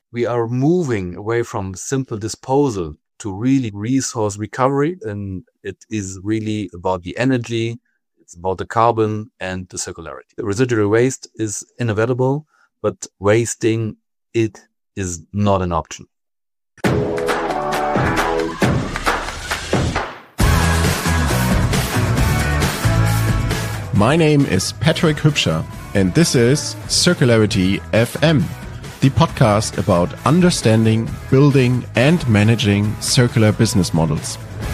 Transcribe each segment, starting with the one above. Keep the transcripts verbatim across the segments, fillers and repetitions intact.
we are moving away from simple disposal to really resource recovery. And it is really about the energy, it's about the carbon and the circularity. The residual waste is inevitable, but wasting it is not an option. My name is Patrick Hübscher, and this is Circularity F M, the podcast about understanding, building, and managing circular business models.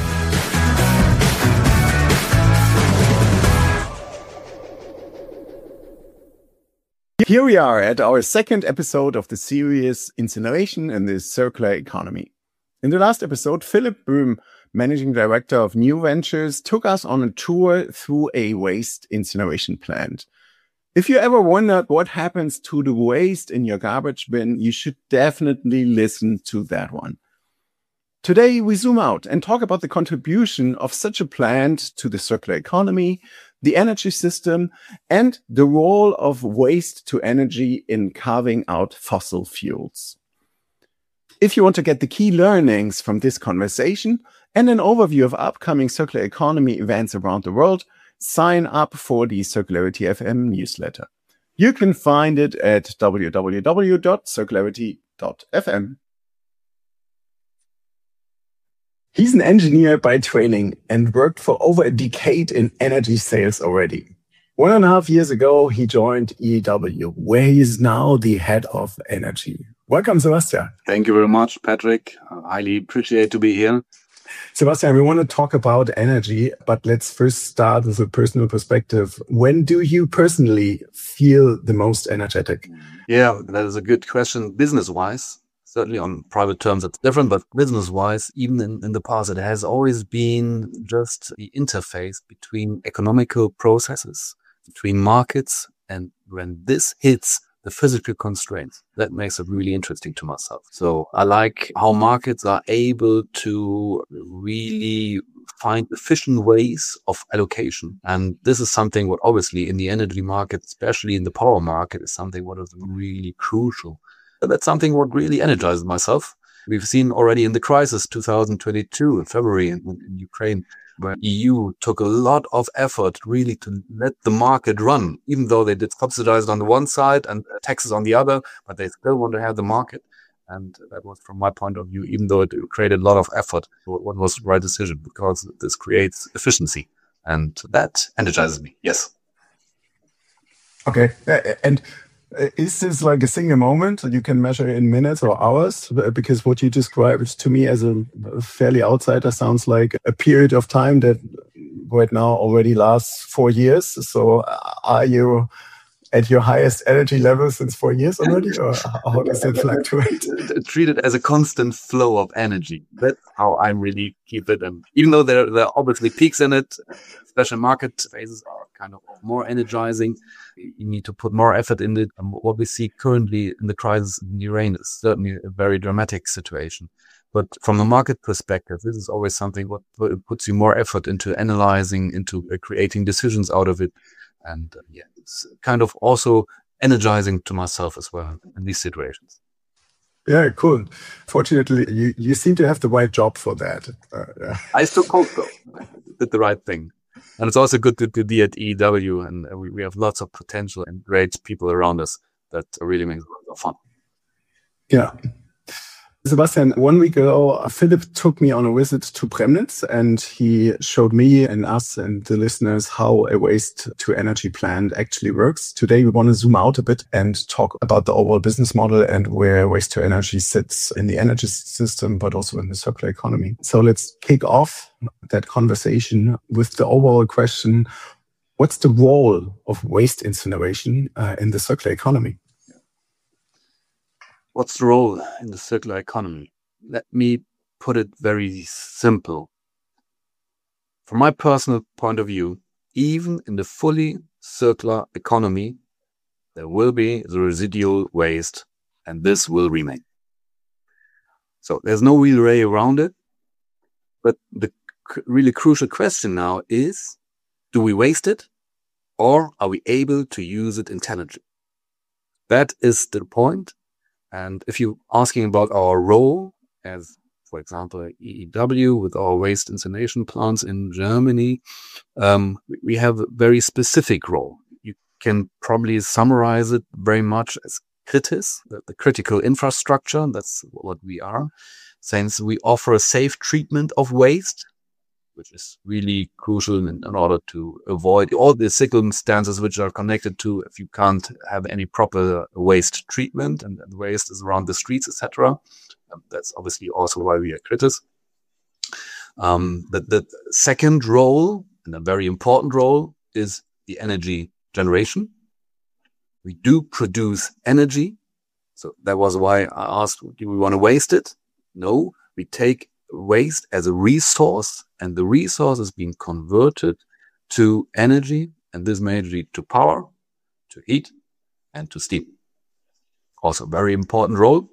Here we are at our second episode of the series Incineration and the Circular Economy. In the last episode, Philipp Böhm, Managing Director of New Ventures, took us on a tour through a waste incineration plant. If you ever wondered what happens to the waste in your garbage bin, you should definitely listen to that one. Today, we zoom out and talk about the contribution of such a plant to the circular economy, the energy system, and the role of waste to energy in carving out fossil fuels. If you want to get the key learnings from this conversation and an overview of upcoming circular economy events around the world, sign up for the Circularity F M newsletter. You can find it at w w w dot circularity dot f m. He's an engineer by training and worked for over a decade in energy sales already. One and a half years ago, he joined E E W, where he is now the head of energy. Welcome, Sebastian. Thank you very much, Patrick. I highly appreciate to be here. Sebastian, we want to talk about energy, but let's first start with a personal perspective. When do you personally feel the most energetic? Yeah, that is a good question. Business-wise, certainly on private terms, it's different, but business-wise, even in, in the past, it has always been just the interface between economical processes, between markets, and when this hits the physical constraints, that makes it really interesting to myself. So I like how markets are able to really find efficient ways of allocation. And this is something what obviously in the energy market, especially in the power market, is something what is really crucial. And that's something what really energizes myself. We've seen already in the crisis two thousand twenty-two in February in, in Ukraine, where E U took a lot of effort really to let the market run, even though they did subsidize on the one side and taxes on the other, but they still want to have the market. And that was, from my point of view, even though it created a lot of effort, what was the right decision, because this creates efficiency. And that energizes me, yes. Okay. And is this like a single moment that you can measure in minutes or hours? Because what you described to me as a fairly outsider sounds like a period of time that right now already lasts four years. So are you at your highest energy level since four years already? Or how does that fluctuate? Treat it as a constant flow of energy. That's how I really keep it. And even though there, there are obviously peaks in it, special market phases are kind of more energizing. You need to put more effort in it. And what we see currently in the crisis in Ukraine is certainly a very dramatic situation. But from a market perspective, this is always something what puts you more effort into analyzing, into creating decisions out of it. And uh, yeah, it's kind of also energizing to myself as well in these situations. Yeah, cool. Fortunately, you, you seem to have the right job for that. Uh, yeah. I still cope though. Did the right thing. And it's also good to, to be at E E W, and we, we have lots of potential and great people around us that really makes it a lot of fun. Yeah. Sebastian, one week ago, Philipp took me on a visit to Premnitz, and he showed me and us and the listeners how a waste-to-energy plant actually works. Today, we want to zoom out a bit and talk about the overall business model and where waste-to-energy sits in the energy system, but also in the circular economy. So let's kick off that conversation with the overall question, what's the role of waste incineration uh, in the circular economy? What's the role in the circular economy? Let me put it very simple. From my personal point of view, even in the fully circular economy, there will be the residual waste, and this will remain. So there's no real way around it. But the c- really crucial question now is, do we waste it, or are we able to use it intelligently? That is the point. And if you're asking about our role as, for example, E E W with our waste incineration plants in Germany, um, we have a very specific role. You can probably summarize it very much as CRITIS, the, the critical infrastructure. That's what we are, since we offer a safe treatment of waste, which is really crucial in, in order to avoid all the circumstances which are connected to if you can't have any proper waste treatment and, and waste is around the streets, et cetera. Um, that's obviously also why we are CRITIS. Um, the, the second role, and a very important role, is the energy generation. We do produce energy. So that was why I asked, do we want to waste it? No, we take waste as a resource, and the resource is being converted to energy, and this may lead to power, to heat, and to steam. Also a very important role.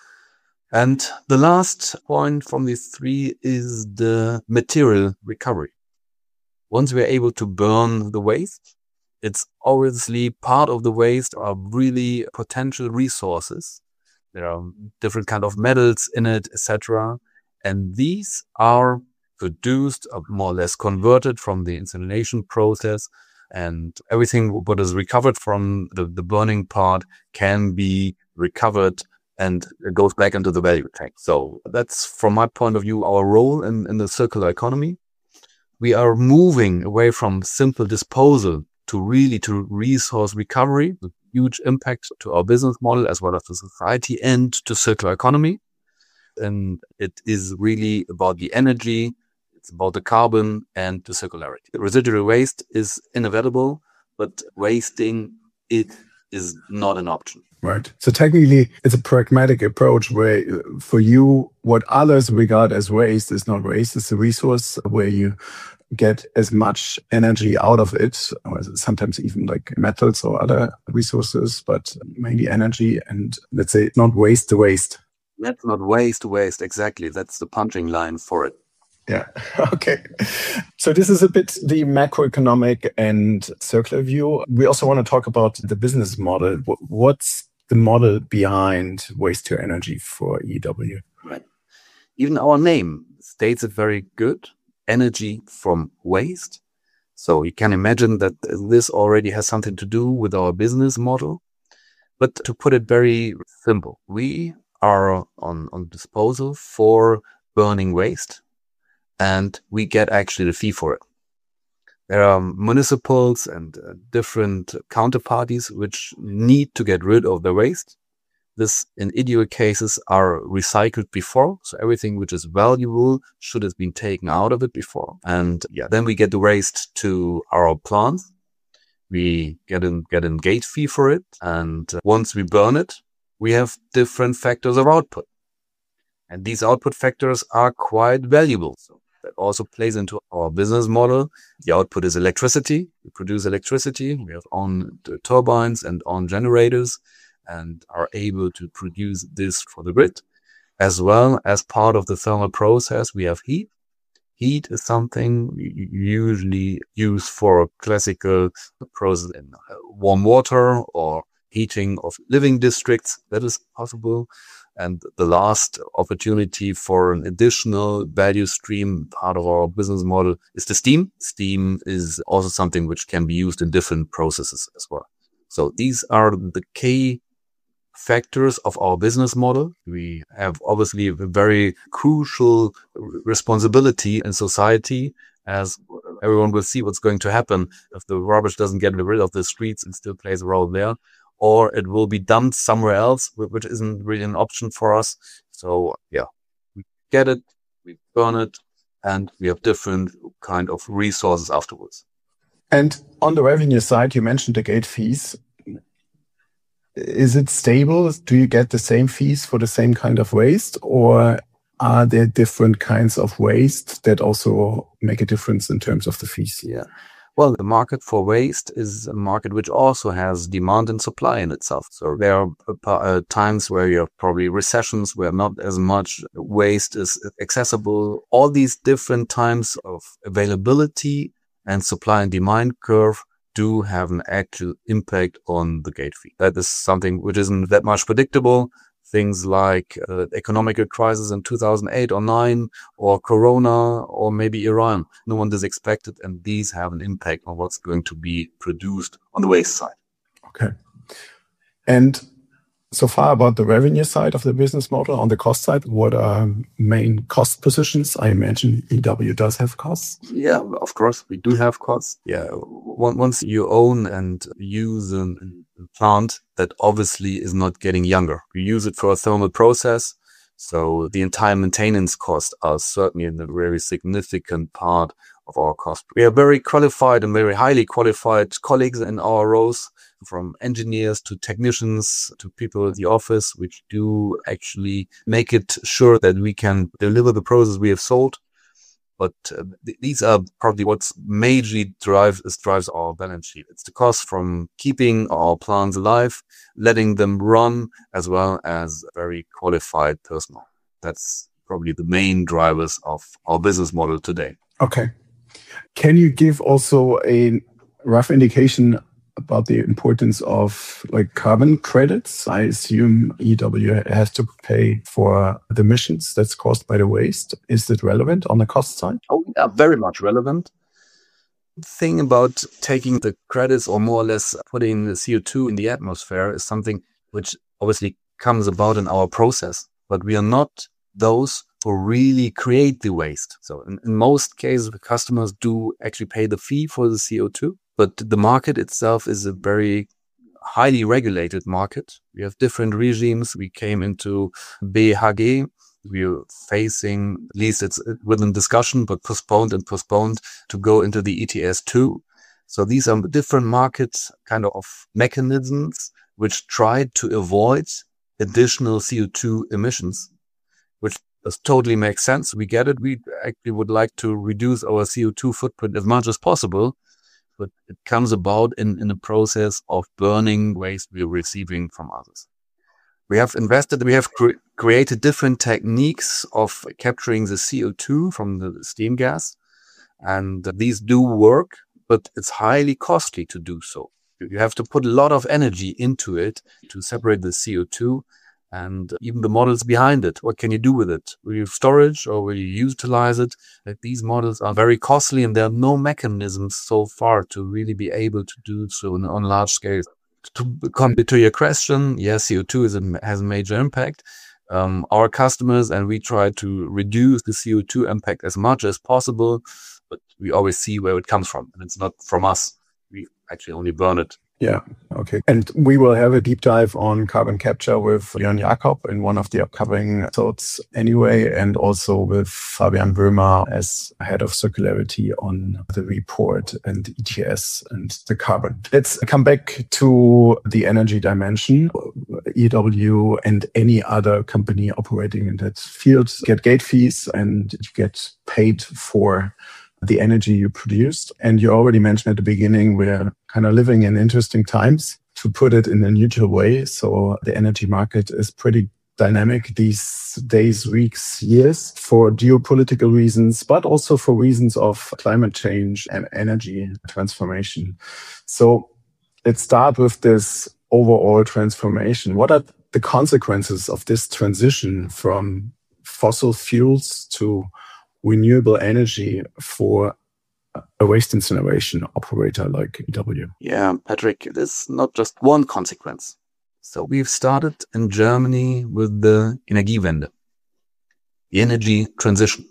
And the last point from these three is the material recovery. Once we are able to burn the waste, it's obviously part of the waste are really potential resources. There are different kind of metals in it, et cetera. And these are produced or more or less converted from the incineration process, and everything what is recovered from the, the burning part can be recovered and it goes back into the value chain. So that's, from my point of view, our role in, in the circular economy. We are moving away from simple disposal to really to resource recovery, with huge impact to our business model as well as to society and to circular economy. And it is really about the energy, it's about the carbon and the circularity. The residual waste is inevitable, but wasting it is not an option. Right. So technically, it's a pragmatic approach where for you, what others regard as waste is not waste, it's a resource where you get as much energy out of it, or sometimes even like metals or other resources, but mainly energy, and let's say not waste the waste. That's not waste to waste. Exactly. That's the punching line for it. Yeah. Okay. So this is a bit the macroeconomic and circular view. We also want to talk about the business model. What's the model behind waste to energy for E E W? Right. Even our name states it very good. Energy from waste. So you can imagine that this already has something to do with our business model. But to put it very simple, we are on, on disposal for burning waste, and we get actually the fee for it. There are municipals and uh, different counterparties which need to get rid of the waste. This, in ideal cases, are recycled before. So everything which is valuable should have been taken out of it before. And yeah, then we get the waste to our plants. We get in, get a gate fee for it. And uh, once we burn it, we have different factors of output. And these output factors are quite valuable. So that also plays into our business model. The output is electricity. We produce electricity. We have on the turbines and on generators and are able to produce this for the grid. As well as part of the thermal process, we have heat. Heat is something we usually use for classical process in warm water or heating of living districts. That is possible. And the last opportunity for an additional value stream, part of our business model, is the steam. Steam is also something which can be used in different processes as well. So these are the key factors of our business model. We have obviously a very crucial responsibility in society, as everyone will see what's going to happen if the rubbish doesn't get rid of the streets and still plays a role there, or it will be dumped somewhere else, which isn't really an option for us. So yeah, we get it, we burn it, and we have different kind of resources afterwards. And on the revenue side, you mentioned the gate fees. Is it stable? Do you get the same fees for the same kind of waste, or are there different kinds of waste that also make a difference in terms of the fees? Yeah. Well, the market for waste is a market which also has demand and supply in itself. So there are uh, times where you have probably recessions where not as much waste is accessible. All these different times of availability and supply and demand curve do have an actual impact on the gate fee. That is something which isn't that much predictable. things like uh, economic crisis in two thousand eight or nine, or Corona, or maybe Iran. No one is expected, and these have an impact on what's going to be produced on the waste side. Okay. And so far about the revenue side of the business model. On the cost side, what are main cost positions? I imagine E W does have costs. Yeah, of course, we do have costs. Yeah, once you own and use a plant, that obviously is not getting younger. You use it for a thermal process, so the entire maintenance costs are certainly a very significant part of our cost. We are very qualified and very highly qualified colleagues in our rows, from engineers to technicians to people at the office, which do actually make it sure that we can deliver the process we have sold. But uh, th- these are probably what's majorly drives drives our balance sheet. It's the cost from keeping our plants alive, letting them run, as well as very qualified personnel. That's probably the main drivers of our business model today. Okay. Can you give also a rough indication about the importance of like carbon credits? I assume E W has to pay for the emissions that's caused by the waste. Is it relevant on the cost side? Oh, yeah, very much relevant. The thing about taking the credits, or more or less putting the C O two in the atmosphere, is something which obviously comes about in our process, but we are not those who really create the waste. So in, in most cases, the customers do actually pay the fee for the C O two. But the market itself is a very highly regulated market. We have different regimes. We came into B H G. We are facing, at least it's within discussion, but postponed and postponed to go into the E T S two. So these are different markets, kind of mechanisms which try to avoid additional C O two emissions, which does totally make sense. We get it. We actually would like to reduce our C O two footprint as much as possible. But it comes about in, in the process of burning waste we're receiving from others. We have invested, we have cre- created different techniques of capturing the C O two from the steam gas. And these do work, but it's highly costly to do so. You have to put a lot of energy into it to separate the C O two. And even the models behind it. What can you do with it? Will you storage or will you utilize it? Like, these models are very costly, and there are no mechanisms so far to really be able to do so on, on large scale. To come to your question, yes, C O two is a, has a major impact. Um, our customers and we try to reduce the C O two impact as much as possible, but we always see where it comes from, and it's not from us. We actually only burn it. Yeah. Okay. And we will have a deep dive on carbon capture with Jörn Jakob in one of the upcoming episodes anyway, and also with Fabian Böhmer as head of circularity on the report and E T S and the carbon. Let's come back to the energy dimension. E W and any other company operating in that field get gate fees, and you get paid for the energy you produced. And you already mentioned at the beginning, we're kind of living in interesting times, to put it in a neutral way. So the energy market is pretty dynamic these days, weeks, years, for geopolitical reasons, but also for reasons of climate change and energy transformation. So let's start with this overall transformation. What are the consequences of this transition from fossil fuels to renewable energy for a waste incineration operator like E W? Yeah, Patrick, there's not just one consequence. So we've started in Germany with the Energiewende, the energy transition.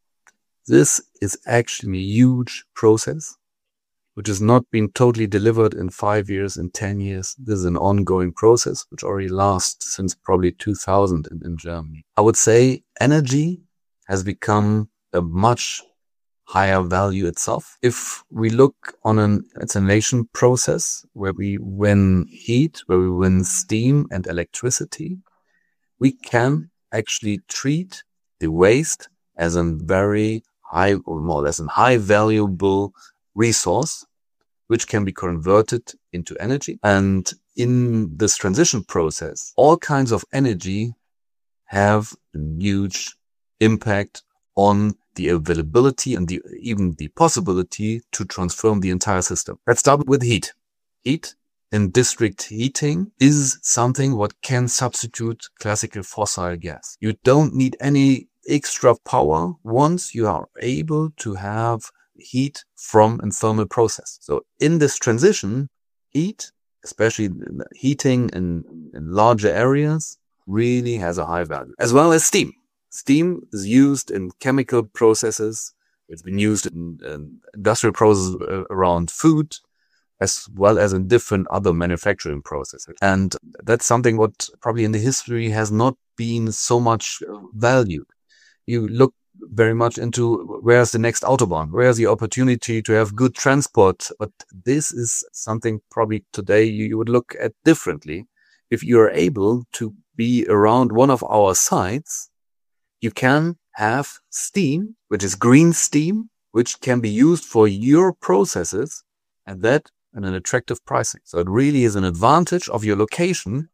This is actually a huge process, which has not been totally delivered in five years, in ten years. This is an ongoing process, which already lasts since probably two thousand in, in Germany. I would say energy has become a much higher value itself. If we look on an incineration process where we win heat, where we win steam and electricity, we can actually treat the waste as a very high, or more or less a high valuable resource, which can be converted into energy. And in this transition process, all kinds of energy have a huge impact on the availability and the, even the possibility to transform the entire system. Let's start with heat. Heat in district heating is something what can substitute classical fossil gas. You don't need any extra power once you are able to have heat from a thermal process. So in this transition, heat, especially heating in, in larger areas, really has a high value, as well as steam. Steam is used in chemical processes. It's been used in, in industrial processes around food, as well as in different other manufacturing processes. And that's something what probably in the history has not been so much valued. You look very much into where's the next Autobahn, where's the opportunity to have good transport. But this is something probably today you, you would look at differently. If you're able to be around one of our sites, you can have steam, which is green steam, which can be used for your processes, and that at an attractive pricing. So it really is an advantage of your location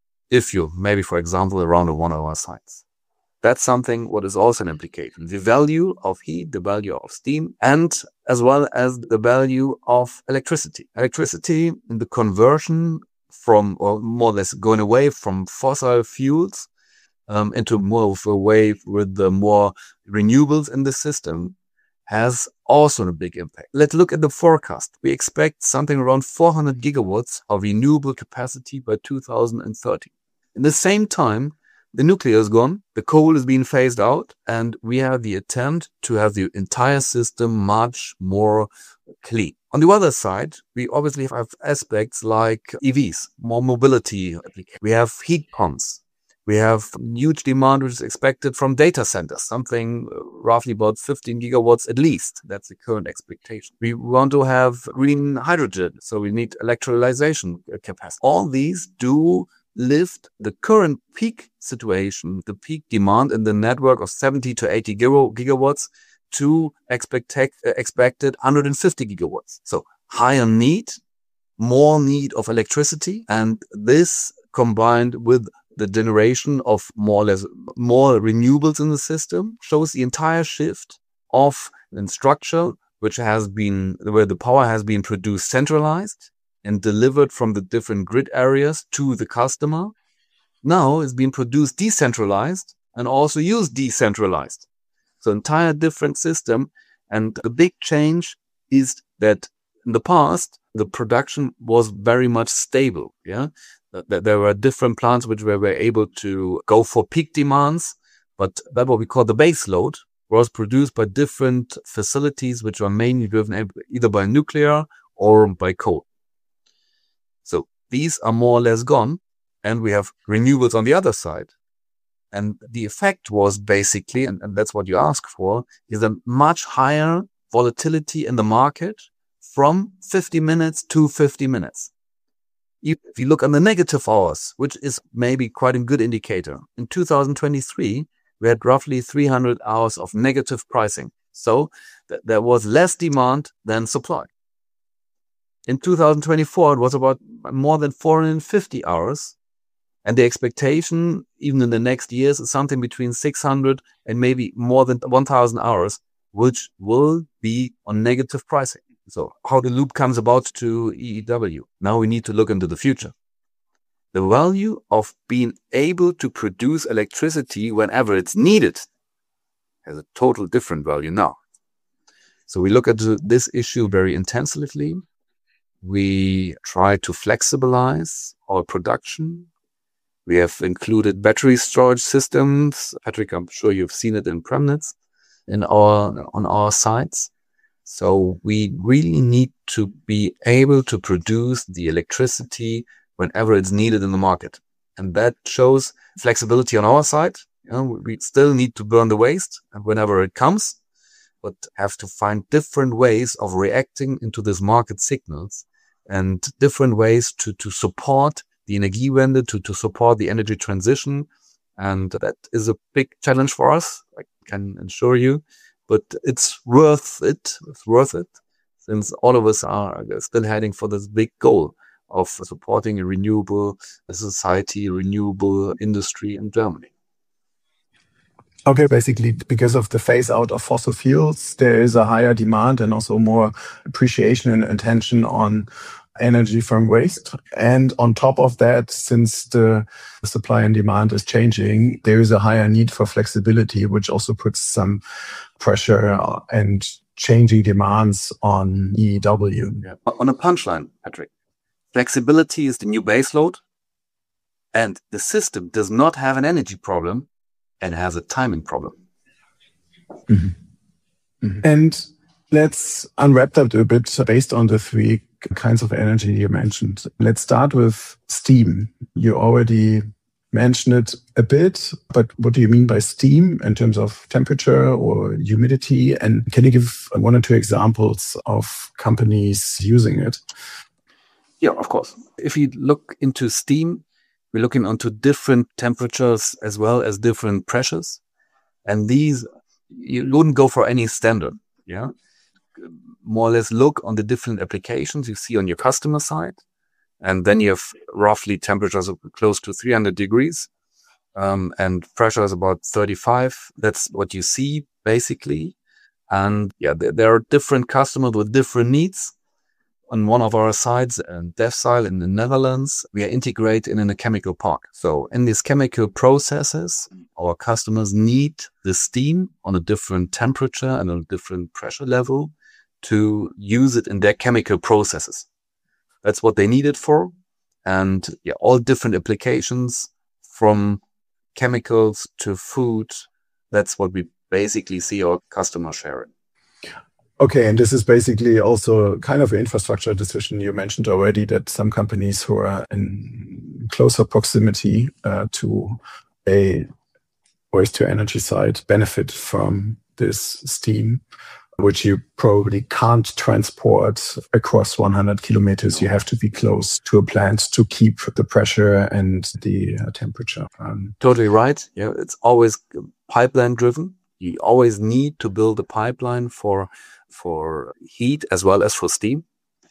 if you maybe, for example, around one of our sites. That's something what is also an implication. The value of heat, the value of steam, and as well as the value of electricity. Electricity in the conversion from, or more or less going away from fossil fuels um, into more of a way with the more renewables in the system has also a big impact. Let's look at the forecast. We expect something around four hundred gigawatts of renewable capacity by two thousand thirty. In the same time, the nuclear is gone, the coal is being phased out, and we have the attempt to have the entire system much more clean. On the other side, we obviously have aspects like E Vs, more mobility. We have heat pumps. We have huge demand which is expected from data centers, something roughly about fifteen gigawatts at least. That's the current expectation. We want to have green hydrogen, so we need electrolyzation capacity. All these do lift the current peak situation, the peak demand in the network of seventy to eighty gigawatts to expect, expected one hundred fifty gigawatts. So higher need, more need of electricity, and this combined with the generation of more or less more renewables in the system shows the entire shift of the structure, which has been where the power has been produced centralized and delivered from the different grid areas to the customer. Now it's being produced decentralized and also used decentralized. So entire different system. And the big change is that in the past, the production was very much stable. Yeah. There were different plants which were, were able to go for peak demands, but that what we call the base load was produced by different facilities which were mainly driven either by nuclear or by coal. So these are more or less gone, and we have renewables on the other side. And the effect was basically, and, and that's what you ask for, is a much higher volatility in the market from fifty minutes to fifty minutes. If you look on the negative hours, which is maybe quite a good indicator, in two thousand twenty-three, we had roughly three hundred hours of negative pricing. So th- there was less demand than supply. In two thousand twenty-four, it was about more than four hundred fifty hours. And the expectation, even in the next years, is something between six hundred and maybe more than one thousand hours, which will be on negative pricing. So how the loop comes about to E E W. Now we need to look into the future. The value of being able to produce electricity whenever it's needed has a total different value now. So we look at this issue very intensively. We try to flexibilize our production. We have included battery storage systems. Patrick, I'm sure you've seen it in Premnitz in our, on our sites. So we really need to be able to produce the electricity whenever it's needed in the market. And that shows flexibility on our side. You know, we still need to burn the waste and whenever it comes, but have to find different ways of reacting into these market signals and different ways to, to support the Energiewende, to, to support the energy transition. And that is a big challenge for us, I can assure you. But it's worth it. It's worth it, since all of us are still heading for this big goal of supporting a renewable society, renewable industry in Germany. Okay, basically, because of the phase out of fossil fuels, there is a higher demand and also more appreciation and attention on energy from waste. And on top of that, since the supply and demand is changing, there is a higher need for flexibility, which also puts some pressure and changing demands on E E W. Yeah. On a punchline, Patrick, flexibility is the new baseload, and the system does not have an energy problem and has a timing problem. Mm-hmm. Mm-hmm. And let's unwrap that a bit based on the three kinds of energy you mentioned. Let's start with steam. You already mentioned it a bit, but what do you mean by steam in terms of temperature or humidity? And can you give one or two examples of companies using it? Yeah, of course. If you look into steam, we're looking onto different temperatures as well as different pressures. And these, you wouldn't go for any standard. Yeah. More or less look on the different applications you see on your customer side. And then you have roughly temperatures of close to three hundred degrees. Um, and pressure is about thirty-five. That's what you see basically. And yeah, there, there are different customers with different needs. On one of our sites, in Defzijl in the Netherlands, we are integrated in a chemical park. So in these chemical processes, our customers need the steam on a different temperature and on a different pressure level to use it in their chemical processes. That's what they need it for. And yeah, all different applications from chemicals to food. That's what we basically see our customers sharing. Okay, and this is basically also kind of an infrastructure decision. You mentioned already that some companies who are in closer proximity uh, to a waste-to-energy site benefit from this steam, which you probably can't transport across one hundred kilometers. You have to be close to a plant to keep the pressure and the uh, temperature. Um, totally right. Yeah, it's always pipeline driven. You always need to build a pipeline for for heat as well as for steam.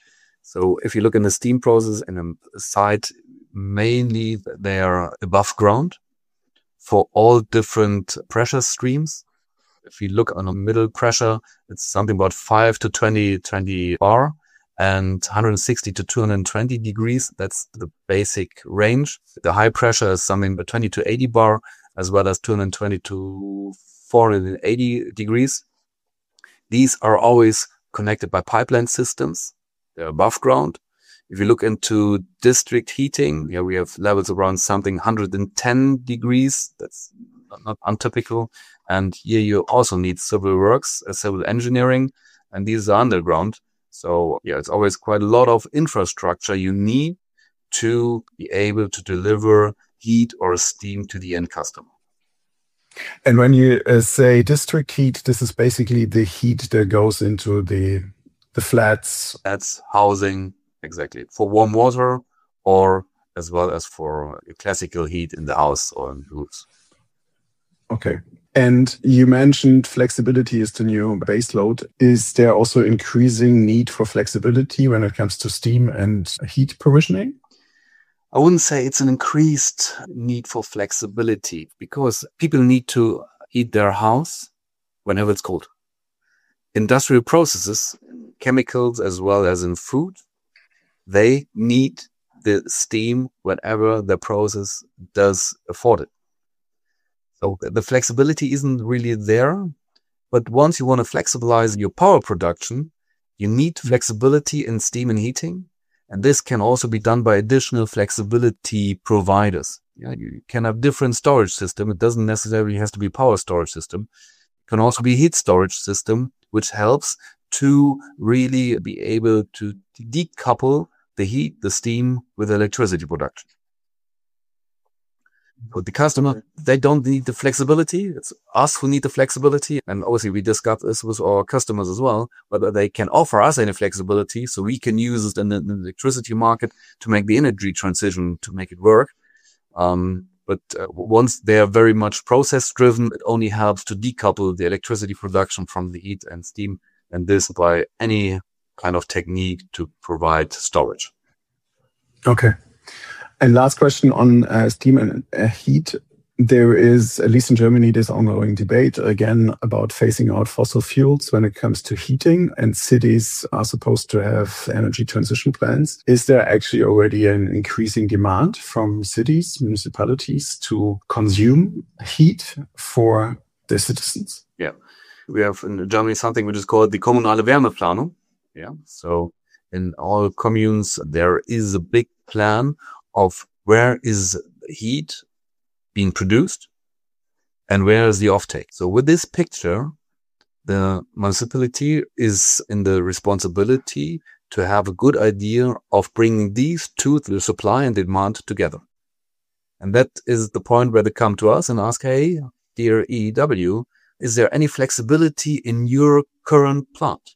So if you look in the steam process in a site, mainly they are above ground for all different pressure streams. If you look on a middle pressure, it's something about five to twenty, twenty bar and one hundred sixty to two hundred twenty degrees. That's the basic range. The high pressure is something about twenty to eighty bar as well as two hundred twenty to four hundred eighty degrees. These are always connected by pipeline systems. They're above ground. If you look into district heating, yeah, we have levels around something one hundred ten degrees. That's not, not untypical. And here you also need civil works, uh, civil engineering, and these are underground. So yeah, it's always quite a lot of infrastructure you need to be able to deliver heat or steam to the end customer. And when you uh, say district heat, this is basically the heat that goes into the the flats. That's housing, exactly, for warm water or as well as for classical heat in the house or in roofs. Okay. And you mentioned flexibility is the new baseload. Is there also increasing need for flexibility when it comes to steam and heat provisioning? I wouldn't say it's an increased need for flexibility because people need to heat their house whenever it's cold. Industrial processes, chemicals as well as in food, they need the steam whenever the process does afford it. So the flexibility isn't really there, but once you want to flexibilize your power production, you need flexibility in steam and heating. And this can also be done by additional flexibility providers. Yeah, you can have different storage system. It doesn't necessarily have to be power storage system. It can also be heat storage system, which helps to really be able to decouple the heat, the steam with electricity production. For the customer, they don't need the flexibility. It's us who need the flexibility. And obviously we discuss this with our customers as well, whether they can offer us any flexibility so we can use it in the, in the electricity market to make the energy transition, to make it work. Um, but uh, once they are very much process driven, it only helps to decouple the electricity production from the heat and steam. And this by any kind of technique to provide storage. Okay. And last question on uh, steam and uh, heat. there is, at least in Germany, this ongoing debate again about phasing out fossil fuels when it comes to heating, and cities are supposed to have energy transition plans. Is there actually already an increasing demand from cities, municipalities to consume heat for their citizens? Yeah. We have in Germany something which is called the Kommunale Wärmeplanung. Yeah. So in all communes, there is a big plan of where is heat being produced and where is the offtake. So with this picture, the municipality is in the responsibility to have a good idea of bringing these two, the supply and demand, together. And that is the point where they come to us and ask, hey, dear E E W, is there any flexibility in your current plant?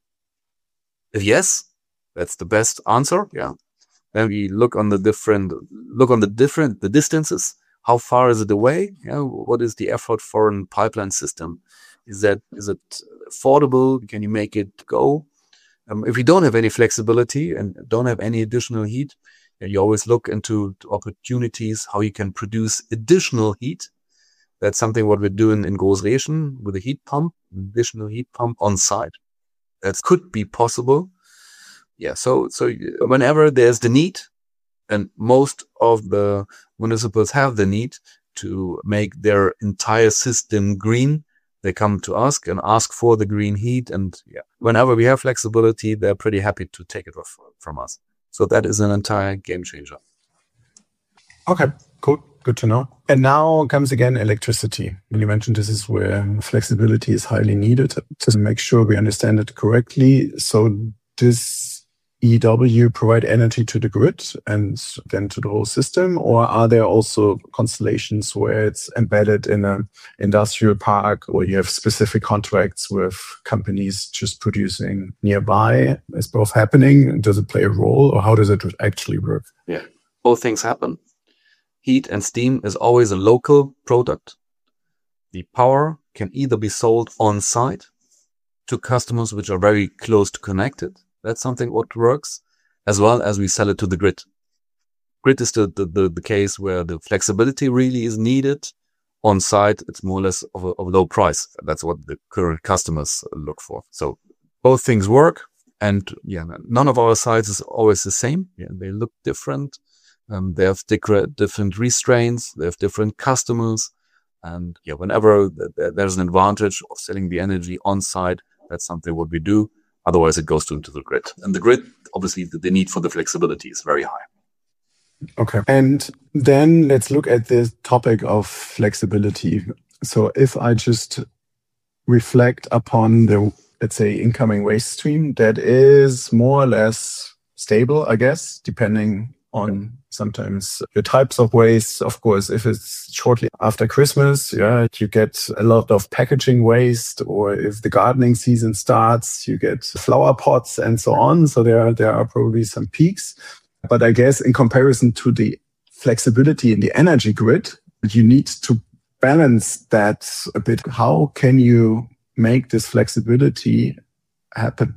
If yes, that's the best answer. Yeah. Then we look on the different, look on the different, the distances. How far is it away? Yeah. What is the effort for a pipeline system? Is that, is it affordable? Can you make it go? Um, if you don't have any flexibility and don't have any additional heat, you always look into opportunities, how you can produce additional heat. That's something what we're doing in Großreschen with a heat pump, additional heat pump on site. That could be possible. Yeah. So, so whenever there's the need, and most of the municipals have the need to make their entire system green, they come to us and ask for the green heat. And yeah, whenever we have flexibility, they're pretty happy to take it off from us. So that is an entire game changer. Okay, cool. Good to know. And now comes again electricity. You mentioned this is where flexibility is highly needed to make sure we understand it correctly. So does E W provide energy to the grid and then to the whole system? Or are there also constellations where it's embedded in an industrial park, or you have specific contracts with companies just producing nearby? Is both happening? Does it play a role, or how does it actually work? Yeah, both things happen. Heat and steam is always a local product. The power can either be sold on site to customers which are very close to connected. That's something what works, as well as we sell it to the grid. Grid is the, the, the, the case where the flexibility really is needed. On site, it's more or less of a, of a low price. That's what the current customers look for. So both things work. And yeah, none of our sites is always the same. Yeah, they look different. Um, they have different, different restraints. They have different customers. And yeah, whenever th- th- there's an advantage of selling the energy on site, that's something what we do. Otherwise, it goes to, to the grid. And the grid, obviously, the, the need for the flexibility is very high. Okay. And then let's look at the topic of flexibility. So if I just reflect upon the, let's say, incoming waste stream that is more or less stable, I guess, depending on sometimes the types of waste. Of course, if it's shortly after Christmas, yeah, you get a lot of packaging waste, or if the gardening season starts, you get flower pots and so on. So there, there are probably some peaks. But I guess in comparison to the flexibility in the energy grid, you need to balance that a bit. How can you make this flexibility happen?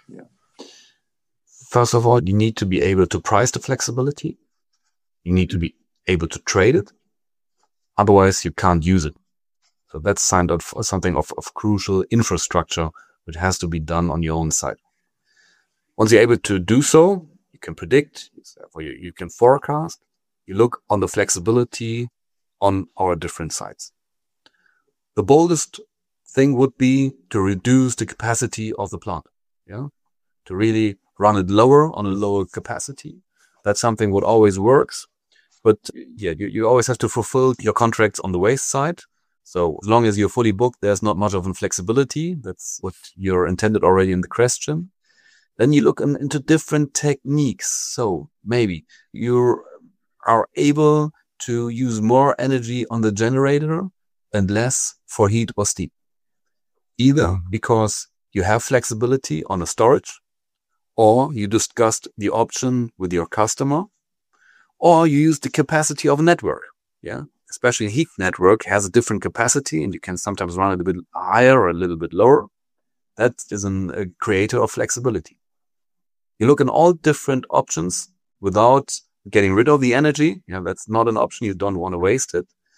First of all, you need to be able to price the flexibility. You need to be able to trade it. Otherwise, you can't use it. So that's signed out for something of, of crucial infrastructure, which has to be done on your own side. Once you're able to do so, you can predict, you, you can forecast. You look on the flexibility on our different sites. The boldest thing would be to reduce the capacity of the plant. Yeah, to really run it lower on a lower capacity. That's something what always works. But yeah, you, you always have to fulfill your contracts on the waste side. So as long as you're fully booked, there's not much of a flexibility. That's what you're intended already in the question. Then you look in, into different techniques. So maybe you are able to use more energy on the generator and less for heat or steam. Either because you have flexibility on the storage, or you discussed the option with your customer, or you use the capacity of a network. Yeah, especially a heat network has a different capacity, and you can sometimes run it a bit higher or a little bit lower. That is an, a creator of flexibility. You look in all different options without getting rid of the energy. Yeah, that's not an option. You don't want to waste it.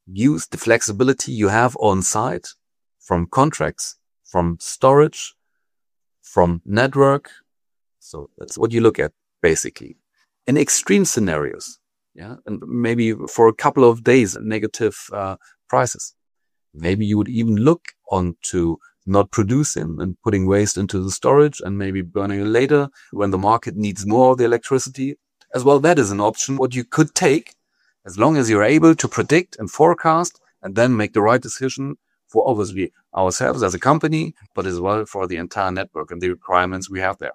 use the flexibility you have on site from contracts, from storage, from network. So that's what you look at, basically. In extreme scenarios, yeah, and maybe for a couple of days, negative uh, prices. Maybe you would even look onto not producing and putting waste into the storage and maybe burning it later when the market needs more of the electricity. As well, that is an option what you could take as long as you're able to predict and forecast and then make the right decision for obviously ourselves as a company, but as well for the entire network and the requirements we have there.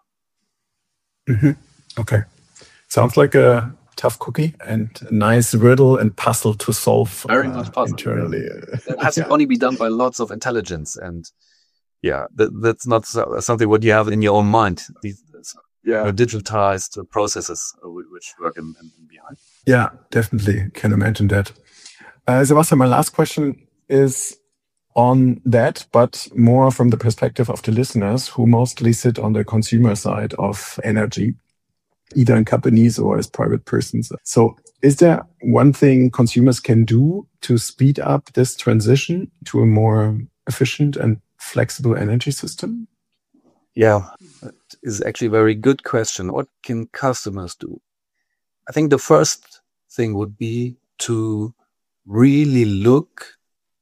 Mm-hmm. Okay. Sounds like a tough cookie and a nice riddle and puzzle to solve. Very uh, much puzzle. Internally. It has to only be done by lots of intelligence. And yeah, that, that's not so, something what you have in your own mind. These yeah. are digitized processes which work in, in behind. Yeah, definitely. Can imagine that. Uh, Sebastian, my last question is on that, but more from the perspective of the listeners who mostly sit on the consumer side of energy, either in companies or as private persons. So is there one thing consumers can do to speed up this transition to a more efficient and flexible energy system? Yeah, that is actually a very good question. What can customers do? I think the first thing would be to really look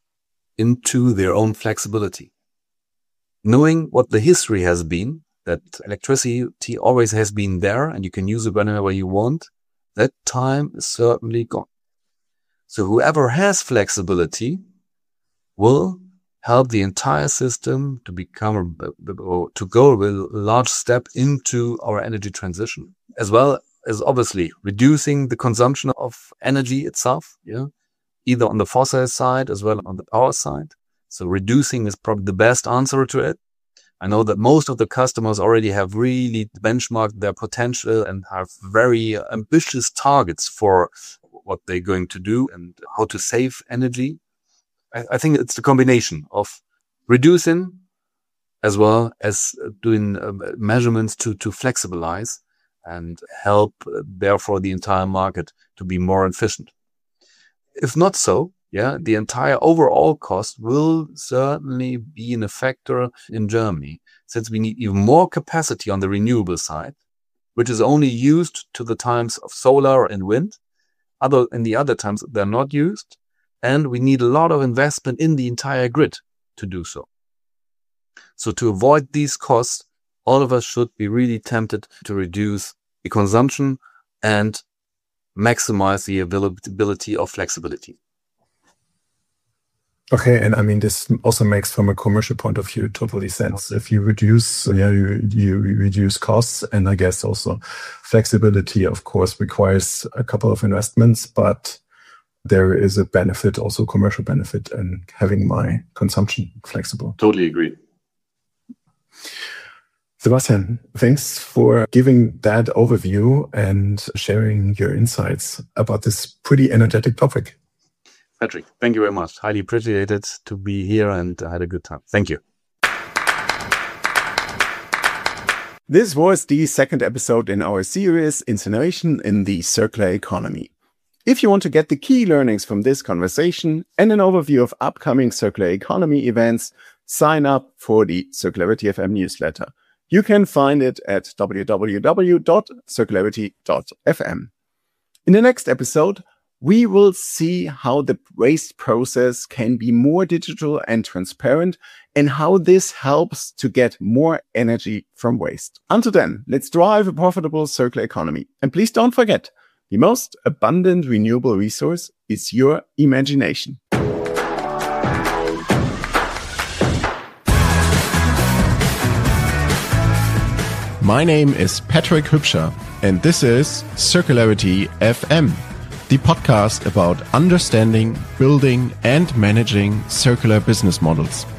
into their own flexibility. Knowing what the history has been, that electricity always has been there and you can use it whenever you want, that time is certainly gone. So whoever has flexibility will help the entire system to become, or to go a large step into our energy transition, as well as obviously reducing the consumption of energy itself, yeah, either on the fossil side as well on the power side. So reducing is probably the best answer to it. I know that most of the customers already have really benchmarked their potential and have very ambitious targets for what they're going to do and how to save energy. I, I think it's the combination of reducing as well as doing uh, measurements to, to flexibilize and help, uh, therefore, the entire market to be more efficient. If not so, yeah, the entire overall cost will certainly be a factor in Germany, since we need even more capacity on the renewable side, which is only used to the times of solar and wind. Other in the other times they're not used, and we need a lot of investment in the entire grid to do so. So to avoid these costs, all of us should be really tempted to reduce the consumption and maximize the availability of flexibility. Okay, and I mean, this also makes, from a commercial point of view, totally sense. If you reduce, yeah, you, you reduce costs, and I guess also flexibility, of course, requires a couple of investments, but there is a benefit, also commercial benefit, in having my consumption flexible. Totally agree. Sebastian, thanks for giving that overview and sharing your insights about this pretty energetic topic. Patrick, thank you very much. Highly appreciated to be here and I had a good time. Thank you. This was the second episode in our series, Incineration in the Circular Economy. If you want to get the key learnings from this conversation and an overview of upcoming circular economy events, sign up for the Circularity F M newsletter. You can find it at w w w dot circularity dot f m. In the next episode, we will see how the waste process can be more digital and transparent and how this helps to get more energy from waste. Until then, let's drive a profitable circular economy. And please don't forget, the most abundant renewable resource is your imagination. My name is Patrick Hübscher, and this is Circularity F M, the podcast about understanding, building, and managing circular business models.